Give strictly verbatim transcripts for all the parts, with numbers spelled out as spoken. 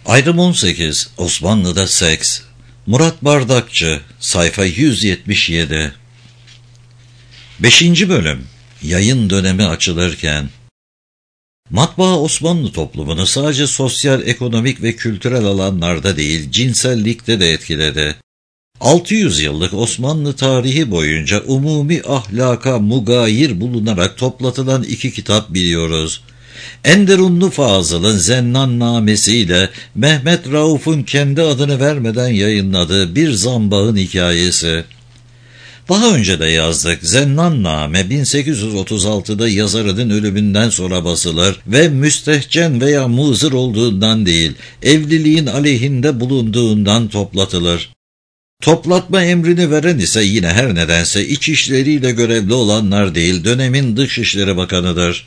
Ayrım on sekiz. Osmanlı'da seks. Murat Bardakçı, sayfa yüz yetmiş yedi. beşinci bölüm. Yayın dönemi açılırken. Matbaa Osmanlı toplumunu sadece sosyal, ekonomik ve kültürel alanlarda değil, cinsellikte de etkiledi. altı yüz yıllık Osmanlı tarihi boyunca umumi ahlaka mugayir bulunarak toplatılan iki kitap biliyoruz. Enderunlu Fazıl'ın Zennannamesi ile Mehmet Rauf'un kendi adını vermeden yayınladığı Bir Zambağın Hikayesi. Daha önce de yazdık. Zennanname bin sekiz yüz otuz altıda yazarının ölümünden sonra basılır ve müstehcen veya muzır olduğundan değil, evliliğin aleyhinde bulunduğundan toplatılır. Toplatma emrini veren ise yine her nedense iç işleriyle görevli olanlar değil, dönemin Dışişleri Bakanı'dır.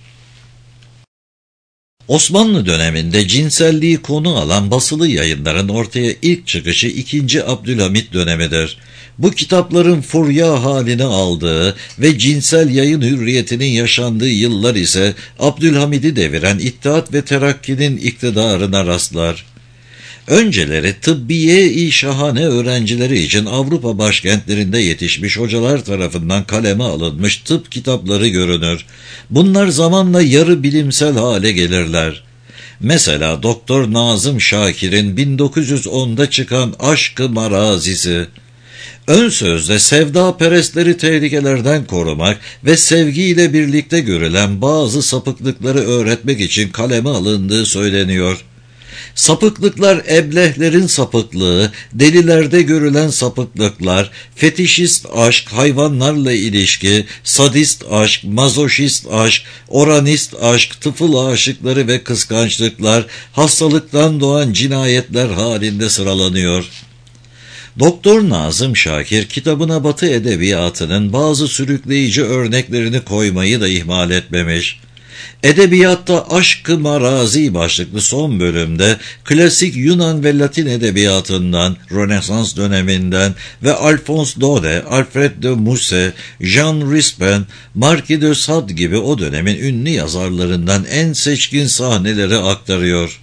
Osmanlı döneminde cinselliği konu alan basılı yayınların ortaya ilk çıkışı ikinci. Abdülhamit dönemidir. Bu kitapların furya halini aldığı ve cinsel yayın hürriyetinin yaşandığı yıllar ise Abdülhamid'i deviren İttihat ve Terakki'nin iktidarına rastlar. Önceleri tıbbiye-i şahane öğrencileri için Avrupa başkentlerinde yetişmiş hocalar tarafından kaleme alınmış tıp kitapları görünür. Bunlar zamanla yarı bilimsel hale gelirler. Mesela Doktor Nazım Şakir'in bin dokuz yüz onda çıkan Aşk-ı Marazisi. Ön sözde sevdaperestleri tehlikelerden korumak ve sevgiyle birlikte görülen bazı sapıklıkları öğretmek için kaleme alındığı söyleniyor. Sapıklıklar eblehlerin sapıklığı, delilerde görülen sapıklıklar, fetişist aşk, hayvanlarla ilişki, sadist aşk, mazoşist aşk, oranist aşk, tıfıl aşıkları ve kıskançlıklar, hastalıktan doğan cinayetler halinde sıralanıyor. Doktor Nazım Şakir kitabına Batı edebiyatının bazı sürükleyici örneklerini koymayı da ihmal etmemiş. Edebiyatta Aşk-ı Marazi başlıklı son bölümde klasik Yunan ve Latin edebiyatından, Rönesans döneminden ve Alphonse Daudet, Alfred de Musset, Jean Rispin, Marquis de Sade gibi o dönemin ünlü yazarlarından en seçkin sahneleri aktarıyor.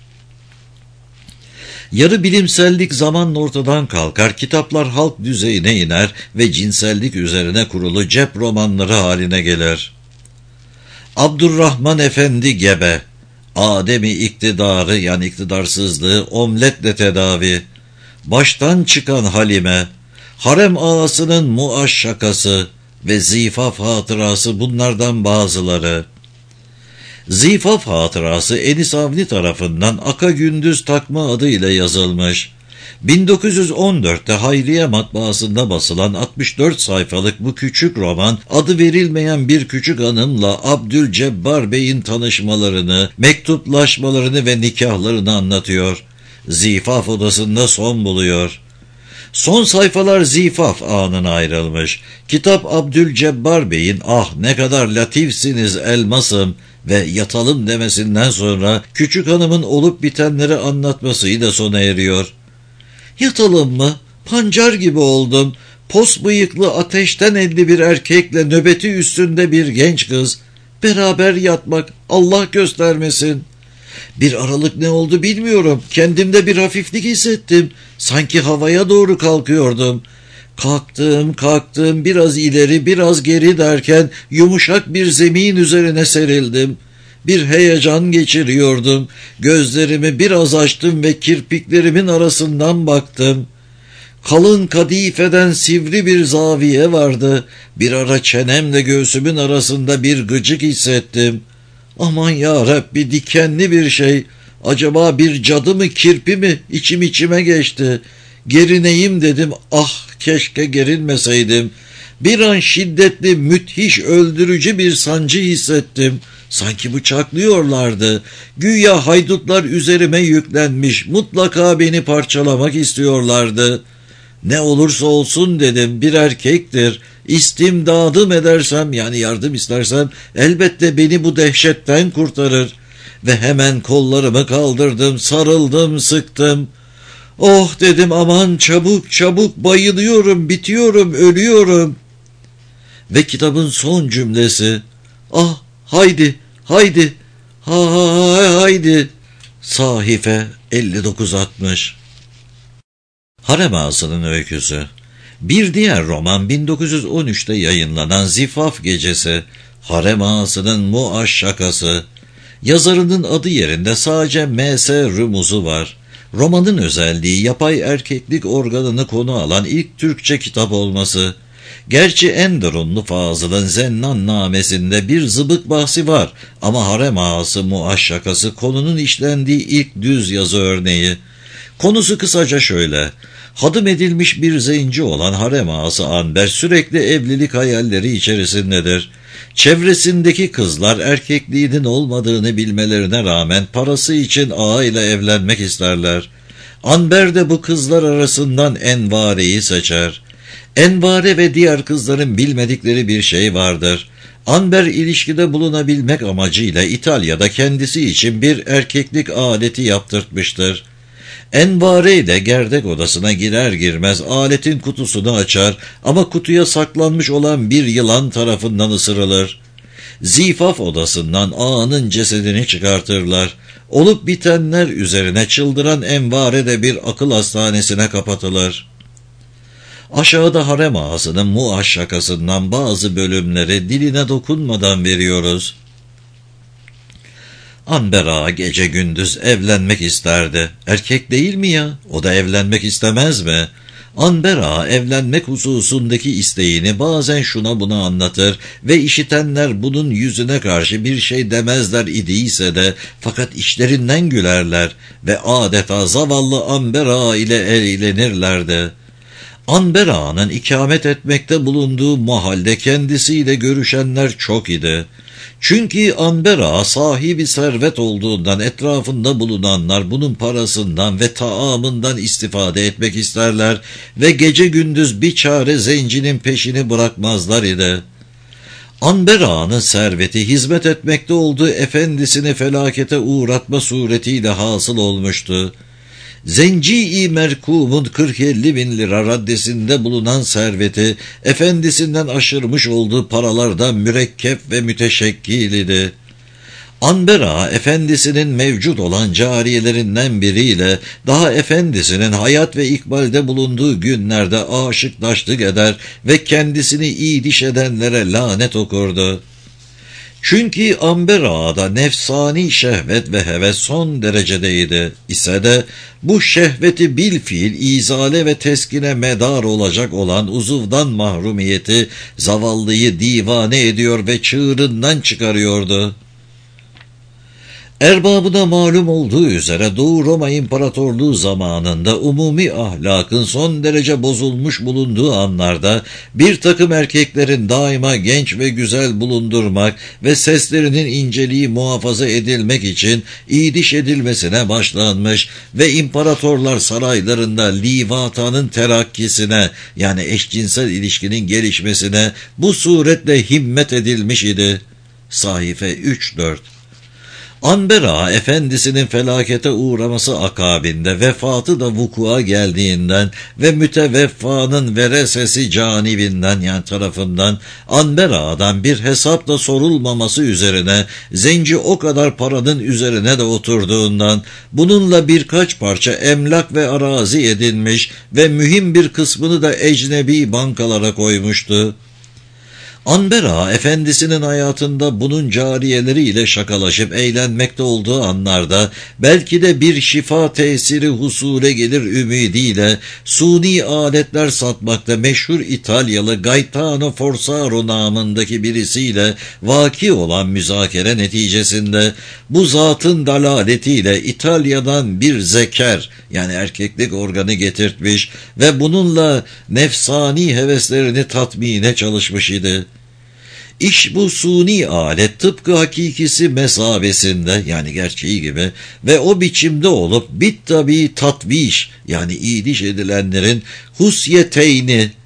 Yarı bilimsellik zamanla ortadan kalkar, kitaplar halk düzeyine iner ve cinsellik üzerine kurulu cep romanları haline gelir. Abdurrahman Efendi Gebe, Adem'i iktidarı yani iktidarsızlığı omletle tedavi, Baştan Çıkan Halime, Harem Ağasının Muaşşakası ve Zifaf Hatırası bunlardan bazıları. Zifaf Hatırası Enis Avni tarafından Aka Gündüz Takma adıyla yazılmış. bin dokuz yüz on dörtte Hayriye Matbaası'nda basılan altmış dört sayfalık bu küçük roman, adı verilmeyen bir küçük hanımla Abdülcebbar Bey'in tanışmalarını, mektuplaşmalarını ve nikahlarını anlatıyor. Zifaf odasında son buluyor. Son sayfalar zifaf anına ayrılmış. Kitap Abdülcebbar Bey'in "Ah ne kadar latifsiniz elmasım" ve "yatalım" demesinden sonra küçük hanımın olup bitenleri anlatmasıyla sona eriyor. "Yatalım mı? Pancar gibi oldum. Pos bıyıklı ateşten elli bir erkekle nöbeti üstünde bir genç kız. Beraber yatmak Allah göstermesin. Bir aralık ne oldu bilmiyorum. Kendimde bir hafiflik hissettim. Sanki havaya doğru kalkıyordum. Kalktım, kalktım, biraz ileri, biraz geri derken yumuşak bir zemin üzerine serildim. Bir heyecan geçiriyordum. Gözlerimi biraz açtım ve kirpiklerimin arasından baktım. Kalın kadifeden sivri bir zaviye vardı. Bir ara çenemle göğsümün arasında bir gıcık hissettim. Aman ya Rabbi, dikenli bir şey. Acaba bir cadı mı, kirpi mi? İçim içime geçti. Gerineyim dedim. Ah, keşke gerilmeseydim. Bir an şiddetli, müthiş, öldürücü bir sancı hissettim. Sanki bıçaklıyorlardı. Güya haydutlar üzerime yüklenmiş. Mutlaka beni parçalamak istiyorlardı. Ne olursa olsun dedim, bir erkektir. İstimdadım edersem, yani yardım istersem, elbette beni bu dehşetten kurtarır. Ve hemen kollarımı kaldırdım, sarıldım, sıktım. Oh dedim, aman çabuk çabuk, bayılıyorum, bitiyorum, ölüyorum. Ve kitabın son cümlesi, ah haydi, haydi, ha, ha, haydi. Sahife elli dokuz altmış. Harem Ağası'nın öyküsü. Bir diğer roman bin dokuz yüz on üçte yayınlanan Zifaf Gecesi, Harem Ağası'nın Muaşşakası. Yazarının adı yerinde sadece M S rumuzu var. Romanın özelliği yapay erkeklik organını konu alan ilk Türkçe kitap olması. Gerçi Enderunlu Fazıl'ın Zennannamesinde bir zıbık bahsi var ama Harem Ağası Muaşşakası konunun işlendiği ilk düz yazı örneği. Konusu kısaca şöyle: hadım edilmiş bir zenci olan harem ağası Anber sürekli evlilik hayalleri içerisindedir. Çevresindeki kızlar erkekliğinin olmadığını bilmelerine rağmen parası için ağa ile evlenmek isterler. Anber de bu kızlar arasından Envare'yi seçer. Envare ve diğer kızların bilmedikleri bir şey vardır. Anber ilişkide bulunabilmek amacıyla İtalya'da kendisi için bir erkeklik aleti yaptırtmıştır. Envare ile gerdek odasına girer girmez aletin kutusunu açar ama kutuya saklanmış olan bir yılan tarafından ısırılır. Zifaf odasından ağanın cesedini çıkartırlar. Olup bitenler üzerine çıldıran Envare de bir akıl hastanesine kapatılır. Aşağıda harem ağasının Muaşşakasından bazı bölümleri diline dokunmadan veriyoruz. Anber ağa gece gündüz evlenmek isterdi. Erkek değil mi ya? O da evlenmek istemez mi? Anber ağa evlenmek hususundaki isteğini bazen şuna buna anlatır ve işitenler bunun yüzüne karşı bir şey demezler idiyse de fakat işlerinden gülerler ve adeta zavallı Anber ağa ile eğlenirlerdi. Anber ağanın ikamet etmekte bulunduğu mahalde kendisiyle görüşenler çok idi. Çünkü Anber ağa sahibi servet olduğundan etrafında bulunanlar bunun parasından ve taamından istifade etmek isterler ve gece gündüz bir çare zencinin peşini bırakmazlar idi. Anber ağanın serveti hizmet etmekte olduğu efendisini felakete uğratma suretiyle hasıl olmuştu. Zenci-i merkumun kırk elli bin lira raddesinde bulunan serveti, efendisinden aşırmış olduğu paralardan mürekkep ve müteşekkil idi. Anber ağa, efendisinin mevcut olan cariyelerinden biriyle daha efendisinin hayat ve ikbalde bulunduğu günlerde aşıklaştık eder ve kendisini iyi diş edenlere lanet okurdu. Çünkü Anber ağada nefsani şehvet ve heves son derecedeydi ise de bu şehveti bilfiil izale ve teskine medar olacak olan uzuvdan mahrumiyeti zavallıyı divane ediyor ve çığırından çıkarıyordu. Erbabına malum olduğu üzere Doğu Roma İmparatorluğu zamanında umumi ahlakın son derece bozulmuş bulunduğu anlarda bir takım erkeklerin daima genç ve güzel bulundurmak ve seslerinin inceliği muhafaza edilmek için iyiliş edilmesine başlanmış ve imparatorlar saraylarında livatanın terakkisine yani eşcinsel ilişkinin gelişmesine bu suretle himmet edilmiş idi. Sahife üç dört. Anber ağa efendisinin felakete uğraması akabinde vefatı da vukua geldiğinden ve müteveffanın veresesi canibinden yani tarafından Anber ağadan bir hesapla sorulmaması üzerine zenci o kadar paranın üzerine de oturduğundan bununla birkaç parça emlak ve arazi edinmiş ve mühim bir kısmını da ecnebi bankalara koymuştu. Anber ağa efendisinin hayatında bunun cariyeleriyle şakalaşıp eğlenmekte olduğu anlarda belki de bir şifa tesiri husule gelir ümidiyle suni aletler satmakta meşhur İtalyalı Gaetano Forsaro namındaki birisiyle vaki olan müzakere neticesinde bu zatın dalaletiyle İtalya'dan bir zeker yani erkeklik organı getirtmiş ve bununla nefsani heveslerini tatmine çalışmış idi. İş bu suni alet tıpkı hakikisi mesabesinde yani gerçeği gibi ve o biçimde olup bit tabi tatviş yani iyiliş edilenlerin husyeteyni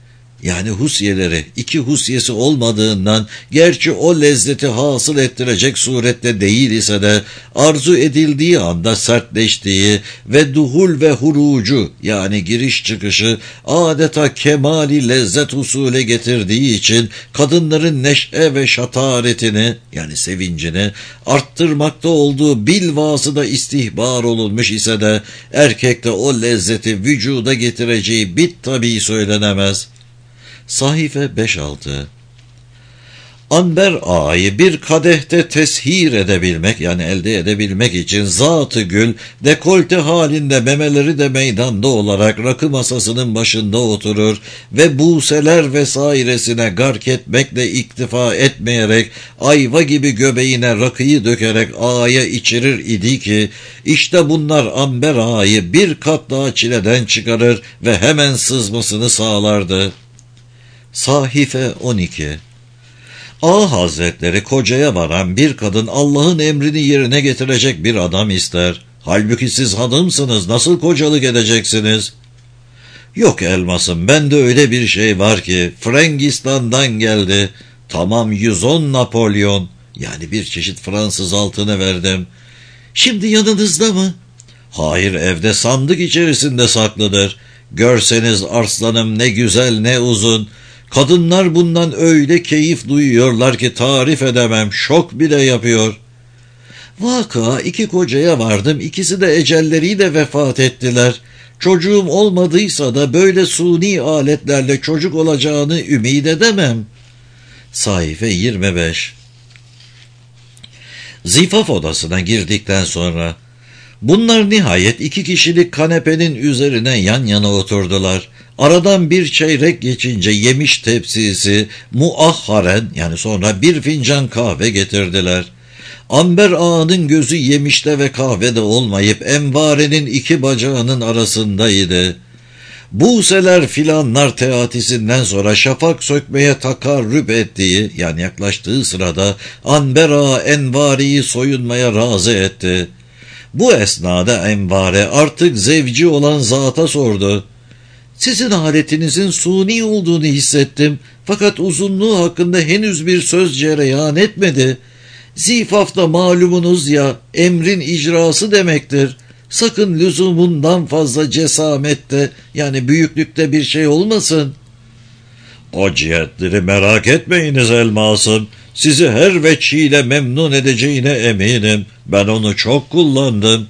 yani husyeleri iki husyesi olmadığından, gerçi o lezzeti hasıl ettirecek surette değil ise de arzu edildiği anda sertleştiği ve duhul ve hurucu yani giriş çıkışı adeta kemali lezzet usule getirdiği için kadınların neşe ve şataretini yani sevincini arttırmakta olduğu bilvasıda istihbar olunmuş ise de erkekte o lezzeti vücuda getireceği bit tabii söylenemez. Sahife beş altı. Amber ağayı bir kadehte teshir edebilmek yani elde edebilmek için zat-ı gül dekolte halinde memeleri de meydanda olarak rakı masasının başında oturur ve buseler vesairesine gark etmekle iktifa etmeyerek ayva gibi göbeğine rakıyı dökerek ağaya içirir idi ki işte bunlar amber ağayı bir kat daha çileden çıkarır ve hemen sızmasını sağlardı. Sahife on iki. Ağa Hazretleri kocaya varan bir kadın Allah'ın emrini yerine getirecek bir adam ister. Halbuki siz hanımsınız, nasıl kocalık edeceksiniz? Yok elmasım, bende öyle bir şey var ki Frangistan'dan geldi. Tamam yüz on Napolyon yani bir çeşit Fransız altını verdim. Şimdi yanınızda mı? Hayır, evde sandık içerisinde saklıdır. Görseniz arslanım ne güzel ne uzun. Kadınlar bundan öyle keyif duyuyorlar ki tarif edemem, şok bile yapıyor. Vaka iki kocaya vardım, ikisi de ecelleriyle vefat ettiler. Çocuğum olmadıysa da böyle suni aletlerle çocuk olacağını ümid edemem. Sayfa yirmi beş. Zifaf odasına girdikten sonra bunlar nihayet iki kişilik kanepenin üzerine yan yana oturdular. Aradan bir çeyrek geçince yemiş tepsisi muahharen yani sonra bir fincan kahve getirdiler. Amber ağanın gözü yemişte ve kahvede olmayıp envarenin iki bacağının arasındaydı. Buseler filanlar teatisinden sonra şafak sökmeye takarrüp ettiği yani yaklaştığı sırada Amber ağa envariyi soyunmaya razı etti. Bu esnada envare artık zevci olan zata sordu. Sizin aletinizin suni olduğunu hissettim fakat uzunluğu hakkında henüz bir söz cereyan etmedi. Zifaf da malumunuz ya emrin icrası demektir. Sakın lüzumundan fazla cesamette yani büyüklükte bir şey olmasın. O cihetleri merak etmeyiniz elmasım. Sizi her veçhiyle memnun edeceğine eminim. Ben onu çok kullandım.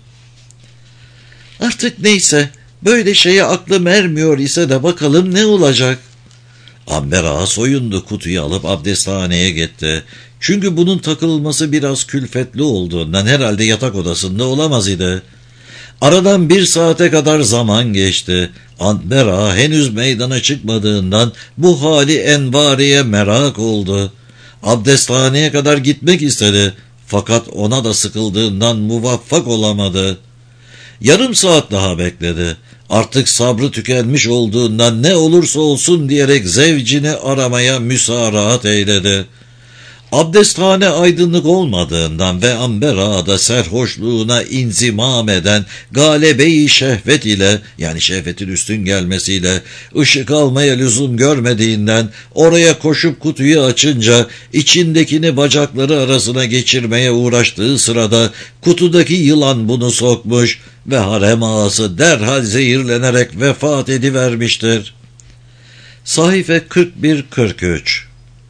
Artık neyse, böyle şeye aklım ermiyor ise de bakalım ne olacak? Amber ağa soyundu, kutuyu alıp abdesthaneye gitti. Çünkü bunun takılması biraz külfetli olduğundan herhalde yatak odasında olamaz idi. Aradan bir saate kadar zaman geçti. Amber ağa henüz meydana çıkmadığından bu hali envariye merak oldu. Abdesthaneye kadar gitmek istedi. Fakat ona da sıkıldığından muvaffak olamadı. Yarım saat daha bekledi. Artık sabrı tükenmiş olduğundan ne olursa olsun diyerek zevcini aramaya müsaraat eyledi. Abdesthane aydınlık olmadığından ve Amber ağa da serhoşluğuna inzimam eden galebe-i şehvet ile yani şehvetin üstün gelmesiyle ışık almaya lüzum görmediğinden oraya koşup kutuyu açınca içindekini bacakları arasına geçirmeye uğraştığı sırada kutudaki yılan bunu sokmuş ve harem ağası derhal zehirlenerek vefat edivermiştir. Sayfa kırk bir kırk üç.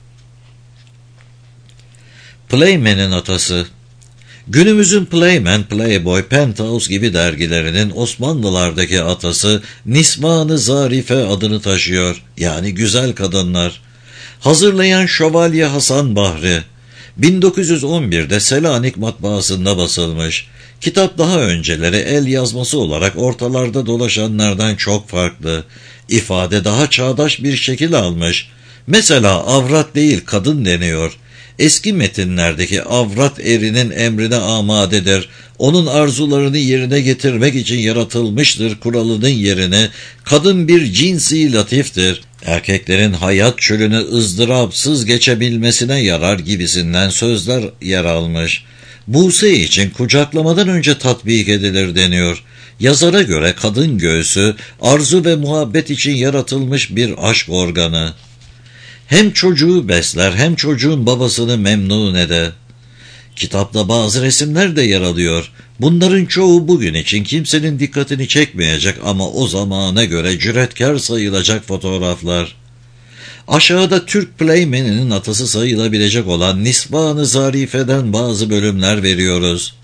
Playman'in atası. Günümüzün Playman, Playboy, Penthouse gibi dergilerinin Osmanlılardaki atası Nisman-ı Zarife adını taşıyor. Yani güzel kadınlar. Hazırlayan Şövalye Hasan Bahri. bin dokuz yüz on birde Selanik matbaasında basılmış. Kitap daha önceleri el yazması olarak ortalarda dolaşanlardan çok farklı. İfade daha çağdaş bir şekil almış. Mesela avrat değil kadın deniyor. Eski metinlerdeki avrat erinin emrine amadedir, onun arzularını yerine getirmek için yaratılmıştır kuralının yerine kadın bir cinsi latiftir, erkeklerin hayat çölünü ızdırapsız geçebilmesine yarar gibisinden sözler yer almış. Buse için kucaklamadan önce tatbik edilir deniyor. Yazara göre kadın göğsü, arzu ve muhabbet için yaratılmış bir aşk organı. Hem çocuğu besler hem çocuğun babasını memnun eder. Kitapta bazı resimler de yer alıyor. Bunların çoğu bugün için kimsenin dikkatini çekmeyecek ama o zamana göre cüretkar sayılacak fotoğraflar. Aşağıda Türk Playmen'inin atası sayılabilecek olan Nisvan-ı Zarife'den bazı bölümler veriyoruz.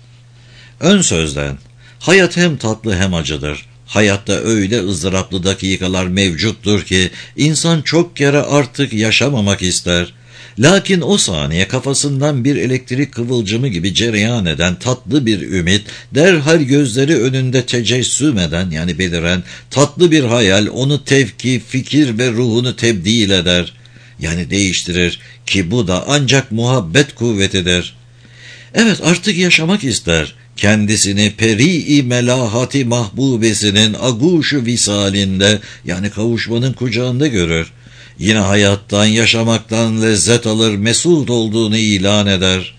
Ön sözden, hayat hem tatlı hem acıdır. Hayatta öyle ızdıraplı dakikalar mevcuttur ki insan çok kere artık yaşamamak ister. Lakin o saniye kafasından bir elektrik kıvılcımı gibi cereyan eden tatlı bir ümit, derhal gözleri önünde tecessüm eden yani beliren tatlı bir hayal onu tevki, fikir ve ruhunu tebdil eder. Yani değiştirir ki bu da ancak muhabbet kuvvetidir. Evet, artık yaşamak ister. Kendisini peri-i melahati mahbubesinin aguşu visalinde yani kavuşmanın kucağında görür. Yine hayattan, yaşamaktan lezzet alır, mesut olduğunu ilan eder.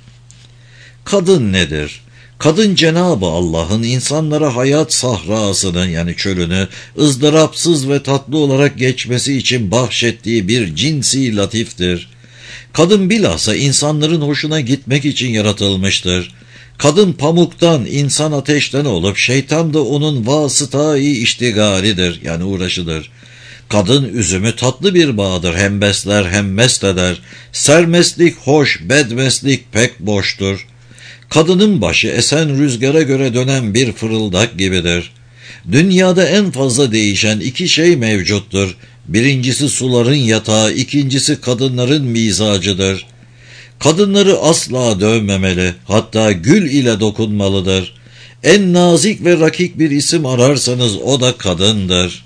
Kadın nedir? Kadın Cenab-ı Allah'ın insanlara hayat sahrasını yani çölünü ızdırapsız ve tatlı olarak geçmesi için bahşettiği bir cinsi latiftir. Kadın bilhassa insanların hoşuna gitmek için yaratılmıştır. Kadın pamuktan, insan ateşten olup şeytan da onun vasıtayı iştigalidir yani uğraşıdır. Kadın üzümü tatlı bir bağdır, hem besler hem mest eder. Sermestlik hoş, bedmestlik pek boştur. Kadının başı esen rüzgara göre dönen bir fırıldak gibidir. Dünyada en fazla değişen iki şey mevcuttur. Birincisi suların yatağı, ikincisi kadınların mizacıdır. Kadınları asla dövmemeli, hatta gül ile dokunmalıdır. En nazik ve rakik bir isim ararsanız o da kadındır.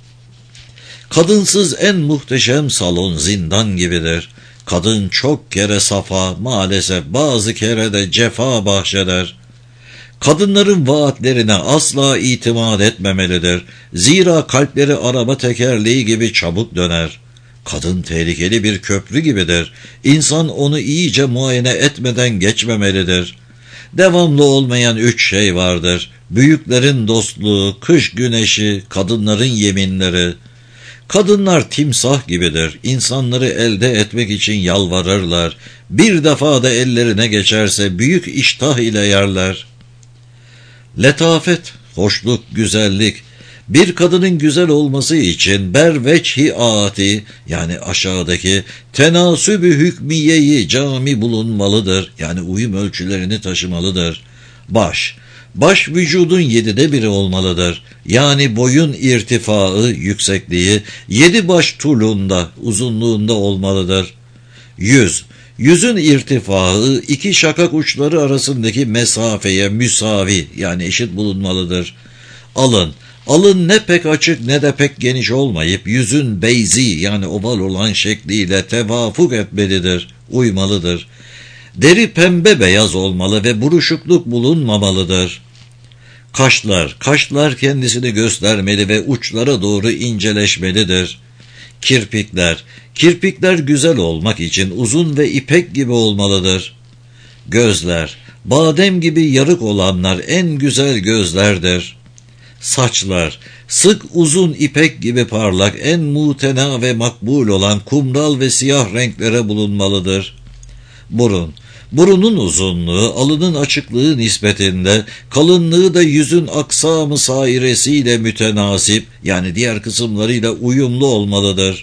Kadınsız en muhteşem salon zindan gibidir. Kadın çok kere safa, maalesef bazı kere de cefa bahşeder. Kadınların vaatlerine asla itimat etmemelidir. Zira kalpleri araba tekerleği gibi çabuk döner. Kadın tehlikeli bir köprü gibidir. İnsan onu iyice muayene etmeden geçmemelidir. Devamlı olmayan üç şey vardır. Büyüklerin dostluğu, kış güneşi, kadınların yeminleri. Kadınlar timsah gibidir. İnsanları elde etmek için yalvarırlar. Bir defa da ellerine geçerse büyük iştah ile yerler. Letafet, hoşluk, güzellik. Bir kadının güzel olması için berveçhi ati yani aşağıdaki tenasübü hükmiyeyi cami bulunmalıdır. Yani uyum ölçülerini taşımalıdır. Baş, baş vücudun yedide biri olmalıdır. Yani boyun irtifaı, yüksekliği yedi baş tulunda, uzunluğunda olmalıdır. Yüz, yüzün irtifaı iki şakak uçları arasındaki mesafeye müsavi yani eşit bulunmalıdır. Alın, alın ne pek açık ne de pek geniş olmayıp yüzün beyzi yani oval olan şekliyle tevafuk etmelidir, uymalıdır. Deri pembe beyaz olmalı ve buruşukluk bulunmamalıdır. Kaşlar, kaşlar kendisini göstermeli ve uçlara doğru inceleşmelidir. Kirpikler, kirpikler güzel olmak için uzun ve ipek gibi olmalıdır. Gözler, badem gibi yarık olanlar en güzel gözlerdir. Saçlar, sık uzun ipek gibi parlak, en mutena ve makbul olan kumral ve siyah renklere bulunmalıdır. Burun, burunun uzunluğu, alının açıklığı nispetinde, kalınlığı da yüzün aksamı sairesiyle mütenasip, yani diğer kısımlarıyla uyumlu olmalıdır.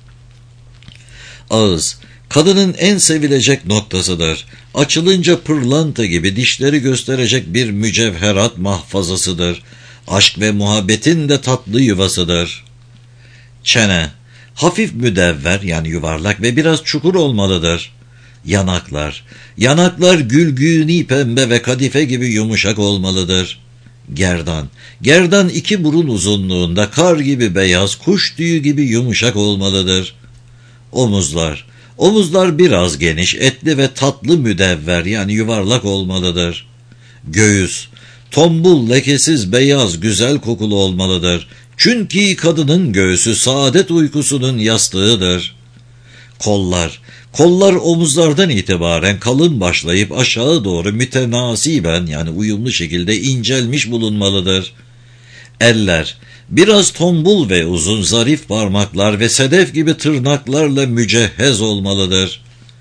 Ağız, kadının en sevilecek noktasıdır. Açılınca pırlanta gibi dişleri gösterecek bir mücevherat mahfazasıdır. Aşk ve muhabbetin de tatlı yuvasıdır. Çene, hafif müdevver yani yuvarlak ve biraz çukur olmalıdır. Yanaklar, yanaklar gülgünî pembe ve kadife gibi yumuşak olmalıdır. Gerdan, gerdan iki burun uzunluğunda kar gibi beyaz, kuş tüyü gibi yumuşak olmalıdır. Omuzlar, omuzlar biraz geniş, etli ve tatlı müdevver yani yuvarlak olmalıdır. Göğüs, tombul, lekesiz, beyaz, güzel kokulu olmalıdır. Çünkü kadının göğsü saadet uykusunun yastığıdır. Kollar, kollar omuzlardan itibaren kalın başlayıp aşağı doğru mütenasiben yani uyumlu şekilde incelmiş bulunmalıdır. Eller, biraz tombul ve uzun zarif parmaklar ve sedef gibi tırnaklarla mücehhez olmalıdır.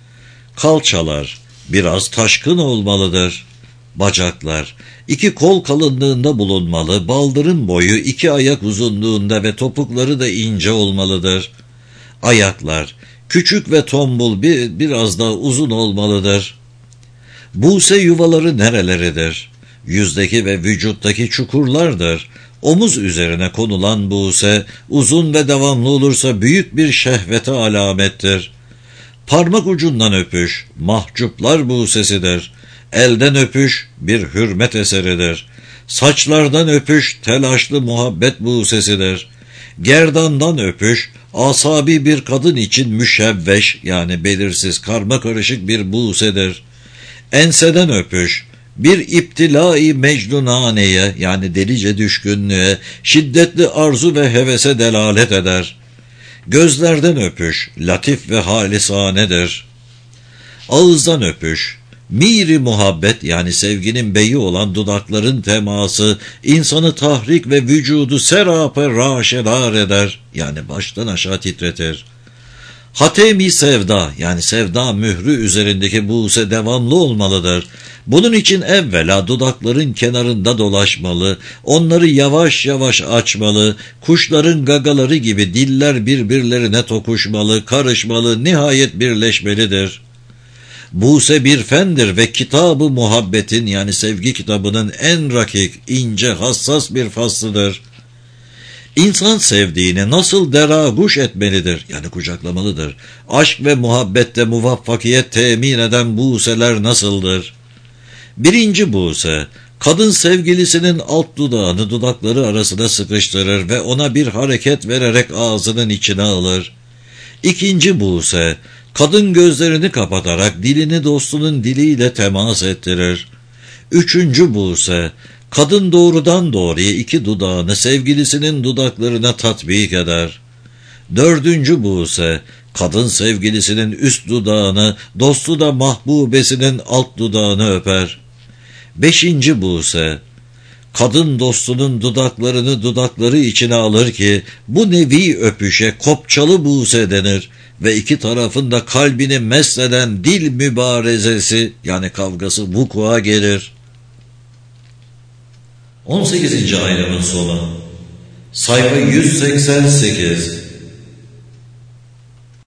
Kalçalar, biraz taşkın olmalıdır. Bacaklar, iki kol kalınlığında bulunmalı, baldırın boyu iki ayak uzunluğunda ve topukları da ince olmalıdır. Ayaklar, küçük ve tombul, bir, biraz da uzun olmalıdır. Buse yuvaları nereleridir? Yüzdeki ve vücuttaki çukurlardır. Omuz üzerine konulan buse, uzun ve devamlı olursa büyük bir şehvete alamettir. Parmak ucundan öpüş, mahcuplar busesidir. Elden öpüş, bir hürmet eseridir. Saçlardan öpüş, telaşlı muhabbet busesidir. Gerdandan öpüş, asabi bir kadın için müşevveş, yani belirsiz, karma karışık bir busedir. Enseden öpüş, bir iptilai mecnunaneye, yani delice düşkünlüğe, şiddetli arzu ve hevese delalet eder. Gözlerden öpüş, latif ve halisanedir. Ağızdan öpüş, miri muhabbet, yani sevginin beyi olan dudakların teması, insanı tahrik ve vücudu serape raşedar eder, yani baştan aşağı titretir. Hatemi sevda, yani sevda mührü üzerindeki buse devamlı olmalıdır. Bunun için evvela dudakların kenarında dolaşmalı, onları yavaş yavaş açmalı, kuşların gagaları gibi diller birbirlerine tokuşmalı, karışmalı, nihayet birleşmelidir. Buse bir fendir ve kitabı muhabbetin, yani sevgi kitabının en rakik, ince, hassas bir faslıdır. İnsan sevdiğini nasıl deraguş etmelidir, yani kucaklamalıdır. Aşk ve muhabbette muvaffakiyet temin eden buseler nasıldır? Birinci buse, kadın sevgilisinin alt dudağını dudakları arasına sıkıştırır ve ona bir hareket vererek ağzının içine alır. İkinci buse, kadın gözlerini kapatarak dilini dostunun diliyle temas ettirir. Üçüncü buse, kadın doğrudan doğruya iki dudağını sevgilisinin dudaklarına tatbik eder. Dördüncü buse, kadın sevgilisinin üst dudağını, dostu da mahbubesinin alt dudağını öper. Beşinci buse, kadın dostunun dudaklarını dudakları içine alır ki, bu nevi öpüşe kopçalı buse denir ve iki tarafın da kalbini mesleden dil mübarezesi, yani kavgası vuku'a gelir. on sekizinci ayrımın sonu. Sayfa yüz seksen sekiz.